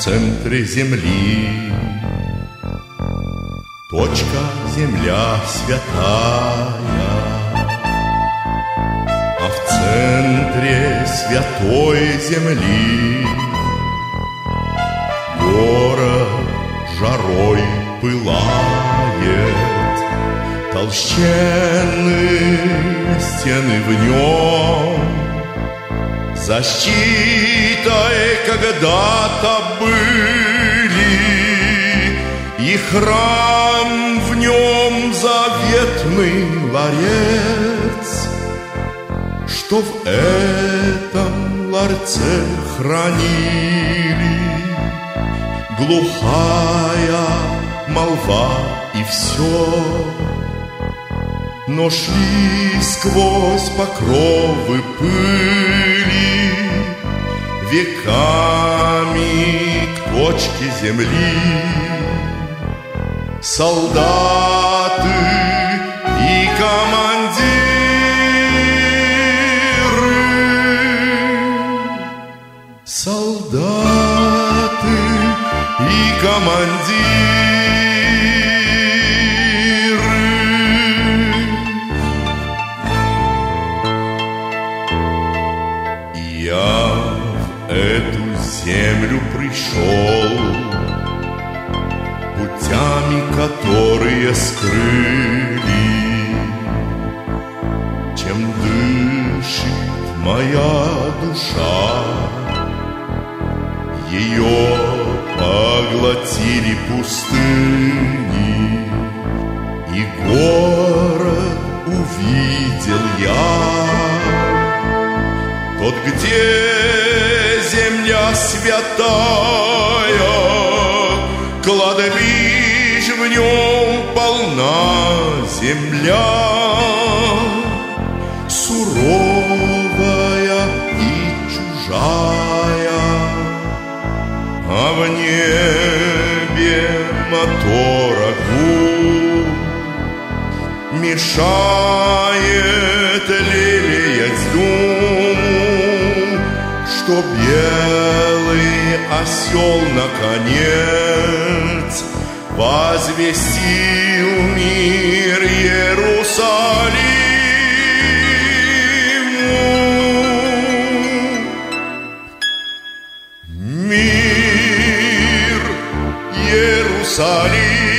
центре земли. Точка земля святая, а в центре святой земли город жарой пылает, толщенные стены в нем защитой когда-то были, и храм в нем заветный ларец, что в этом ларце хранили. Глухая молва и все, но шли сквозь покровы пыли веками к точке земли. Солдаты и командиры, солдаты и командиры. Я в эту землю пришел путями, которые скрыли, чем дышит моя душа. Ее поглотили пустыни, и город увидел я, тот, где земля святая, кладбищ в нем полна земля, суровая и чужая, а в небе мотора гул мешает лелеять думу, что белый осел наконец возвестил мир Иерусалиму. Мир Иерусалим.